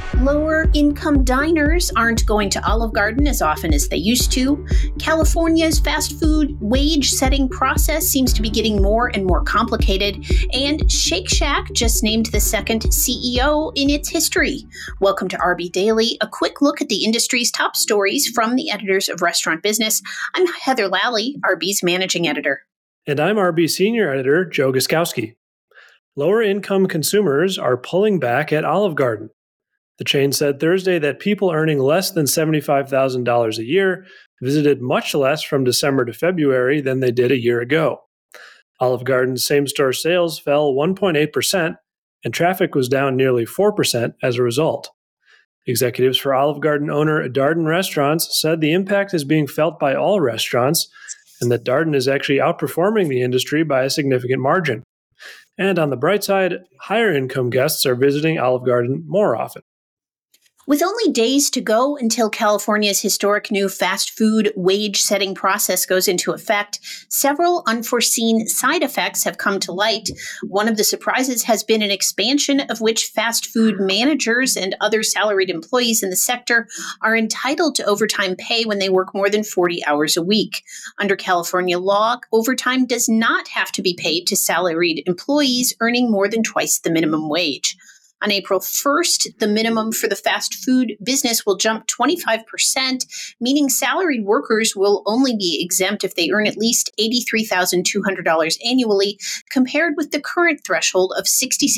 Lower income diners aren't going to Olive Garden as often as they used to. California's fast food wage setting process seems to be getting more and more complicated. And Shake Shack just named the second CEO in its history. Welcome to RB Daily, a quick look at the industry's top stories from the editors of Restaurant Business. I'm Heather Lally, RB's managing editor. And I'm RB senior editor Joe Guskowski. Lower income consumers are pulling back at Olive Garden. The chain said Thursday that people earning less than $75,000 a year visited much less from December to February than they did a year ago. Olive Garden's same-store sales fell 1.8%, and traffic was down nearly 4% as a result. Executives for Olive Garden owner Darden Restaurants said the impact is being felt by all restaurants, and that Darden is actually outperforming the industry by a significant margin. And on the bright side, higher-income guests are visiting Olive Garden more often. With only days to go until California's historic new fast food wage-setting process goes into effect, several unforeseen side effects have come to light. One of the surprises has been an expansion of which fast food managers and other salaried employees in the sector are entitled to overtime pay when they work more than 40 hours a week. Under California law, overtime does not have to be paid to salaried employees earning more than twice the minimum wage. On April 1st, the minimum for the fast food business will jump 25%, meaning salaried workers will only be exempt if they earn at least $83,200 annually, compared with the current threshold of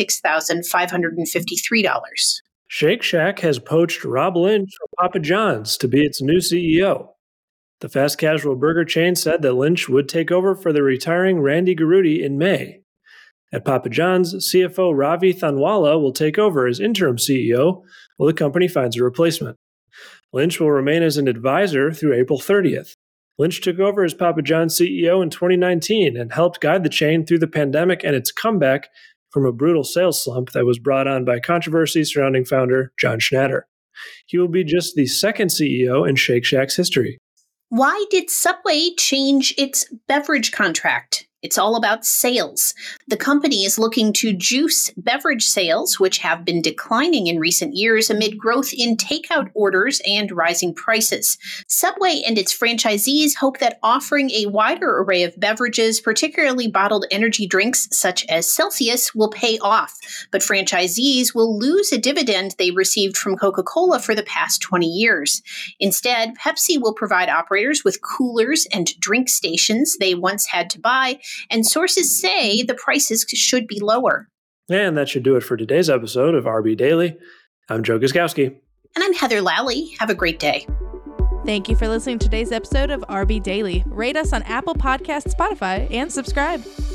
$66,553. Shake Shack has poached Rob Lynch from Papa John's to be its new CEO. The fast casual burger chain said that Lynch would take over for the retiring Randy Garutti in May. At Papa John's, CFO Ravi Thanwala will take over as interim CEO while the company finds a replacement. Lynch will remain as an advisor through April 30th. Lynch took over as Papa John's CEO in 2019 and helped guide the chain through the pandemic and its comeback from a brutal sales slump that was brought on by controversy surrounding founder John Schnatter. He will be just the second CEO in Shake Shack's history. Why did Subway change its beverage contract? It's all about sales. The company is looking to juice beverage sales, which have been declining in recent years amid growth in takeout orders and rising prices. Subway and its franchisees hope that offering a wider array of beverages, particularly bottled energy drinks such as Celsius, will pay off. But franchisees will lose a dividend they received from Coca-Cola for the past 20 years. Instead, Pepsi will provide operators with coolers and drink stations they once had to buy, and sources say the prices should be lower. And that should do it for today's episode of RB Daily. I'm Joe Guskowski. And I'm Heather Lally. Have a great day. Thank you for listening to today's episode of RB Daily. Rate us on Apple Podcasts, Spotify, and subscribe.